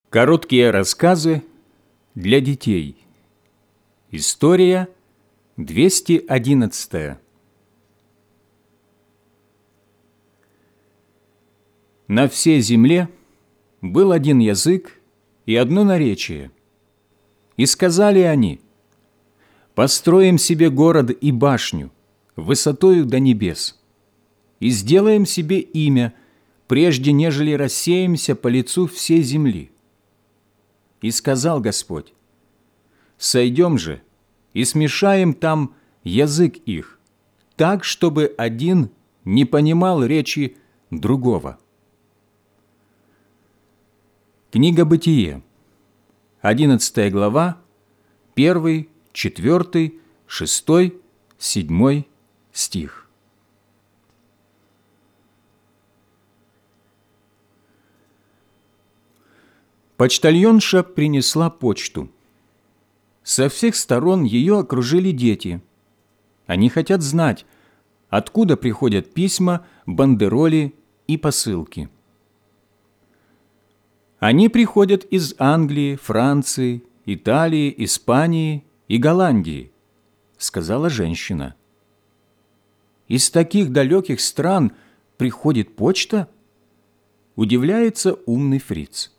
Короткие рассказы для детей. История 211. На всей земле был один язык и одно наречие. И сказали они: «Построим себе город и башню, высотою до небес, и сделаем себе имя, прежде нежели рассеемся по лицу всей земли». И сказал Господь: «Сойдем же и смешаем там язык их, так, чтобы один не понимал речи другого». Книга Бытие, 11 глава, 1, 4, 6, 7 стих. Почтальонша принесла почту. Со всех сторон ее окружили дети. Они хотят знать, откуда приходят письма, бандероли и посылки. Они приходят из Англии, Франции, Италии, Испании и Голландии, сказала женщина. Из таких далеких стран приходит почта? Удивляется умный фриц.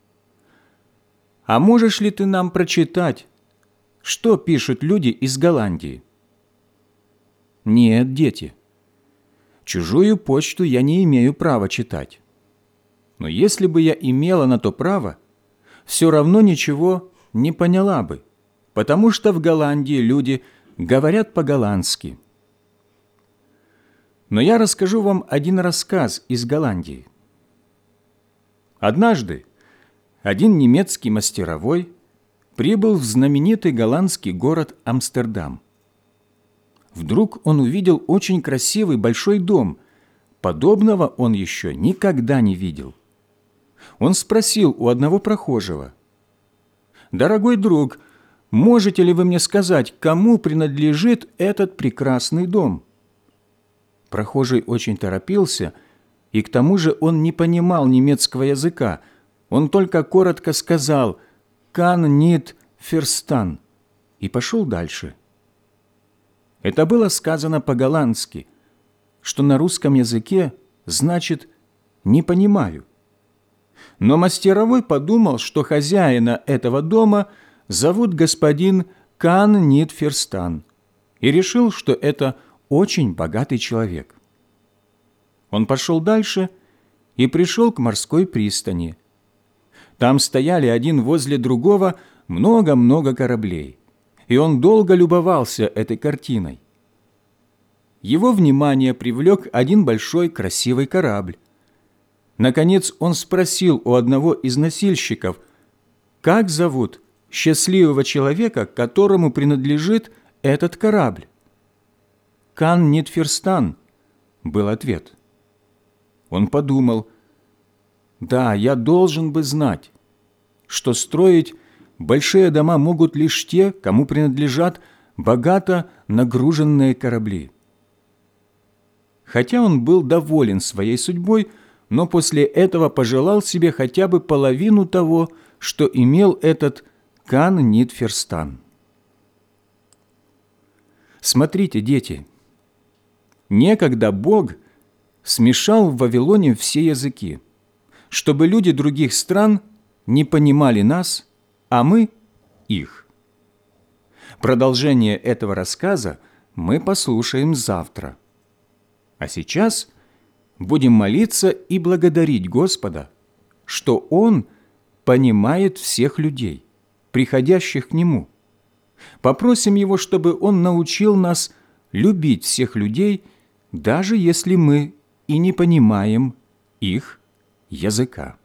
А можешь ли ты нам прочитать, что пишут люди из Голландии? Нет, дети. Чужую почту я не имею права читать. Но если бы я имела на то право, все равно ничего не поняла бы, потому что в Голландии люди говорят по-голландски. Но я расскажу вам один рассказ из Голландии. Однажды один немецкий мастеровой прибыл в знаменитый голландский город Амстердам. Вдруг он увидел очень красивый большой дом. Подобного он еще никогда не видел. Он спросил у одного прохожего: «Дорогой друг, можете ли вы мне сказать, кому принадлежит этот прекрасный дом?» Прохожий очень торопился, и к тому же он не понимал немецкого языка. Он только коротко сказал «Kann nicht verstehen» и пошел дальше. Это было сказано по-голландски, что на русском языке значит «не понимаю». Но мастеровой подумал, что хозяина этого дома зовут господин Kann nicht verstehen, и решил, что это очень богатый человек. Он пошел дальше и пришел к морской пристани. Там стояли один возле другого много-много кораблей, и он долго любовался этой картиной. Его внимание привлек один большой красивый корабль. Наконец он спросил у одного из носильщиков, как зовут счастливого человека, которому принадлежит этот корабль. «Kann nicht verstehen» был ответ. Он подумал: да, я должен бы знать, что строить большие дома могут лишь те, кому принадлежат богато нагруженные корабли. Хотя он был доволен своей судьбой, но после этого пожелал себе хотя бы половину того, что имел этот Kann nicht verstehen. Смотрите, дети, некогда Бог смешал в Вавилоне все языки, чтобы люди других стран не понимали нас, а мы – их. Продолжение этого рассказа мы послушаем завтра. А сейчас будем молиться и благодарить Господа, что Он понимает всех людей, приходящих к Нему. Попросим Его, чтобы Он научил нас любить всех людей, даже если мы и не понимаем их языка.